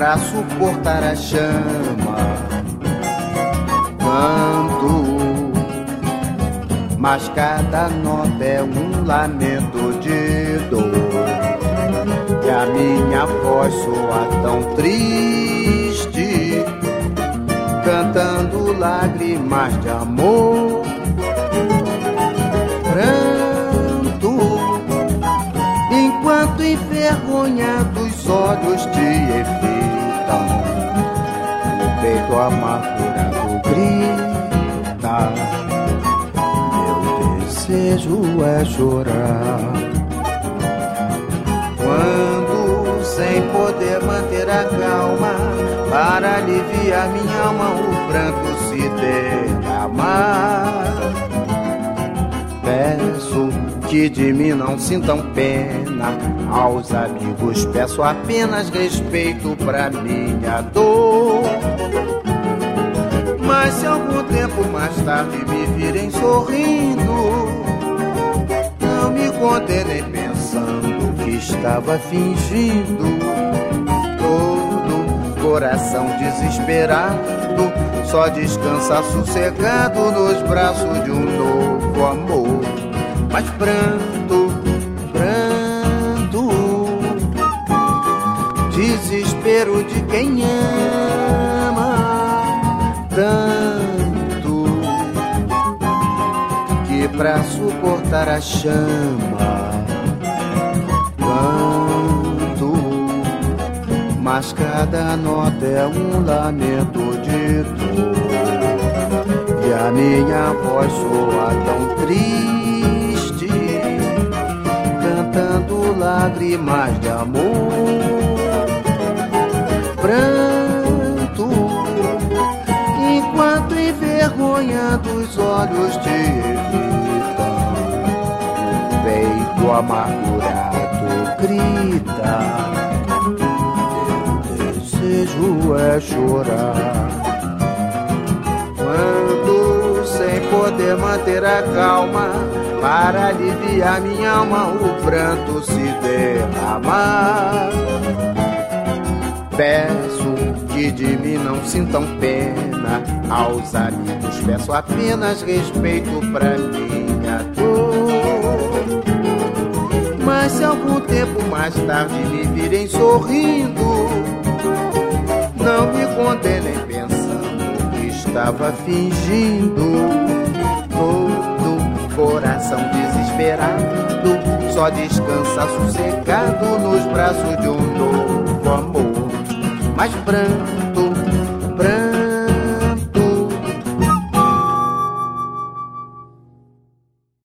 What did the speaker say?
pra suportar a chama. Canto, mas cada nota é um lamento de dor. E a minha voz soa tão triste, cantando lágrimas de amor. Pranto, enquanto envergonhados olhos te evitam, no peito amargurado grita: meu desejo é chorar. Quando, sem poder manter a calma, para aliviar minha alma, o pranto se derramar, peço que de mim não sintam pena. Aos amigos peço apenas respeito pra minha dor. Mas se algum tempo mais tarde me virem sorrindo, não me condenem pensando que estava fingindo. Todo coração desesperado só descansa sossegado nos braços de um novo amor. Mas pranto, pranto, desespero de quem ama tanto, que pra suportar a chama canto, mas cada nota é um lamento de dor. E a minha voz soa tão triste, cantando lágrimas de amor. Pranto, enquanto envergonhados olhos te evitam, o peito amargurado grita: meu desejo é chorar. Quando, sem poder manter a calma, para aliviar minha alma, o pranto se derramar, peço que de mim não sintam pena. Aos amigos peço apenas respeito pra minha dor. Mas se algum tempo mais tarde me virem sorrindo, não me condenem pensando que estava fingindo. Todo coração desesperado só descansa sossegado nos braços de um novo amor. Mas branco,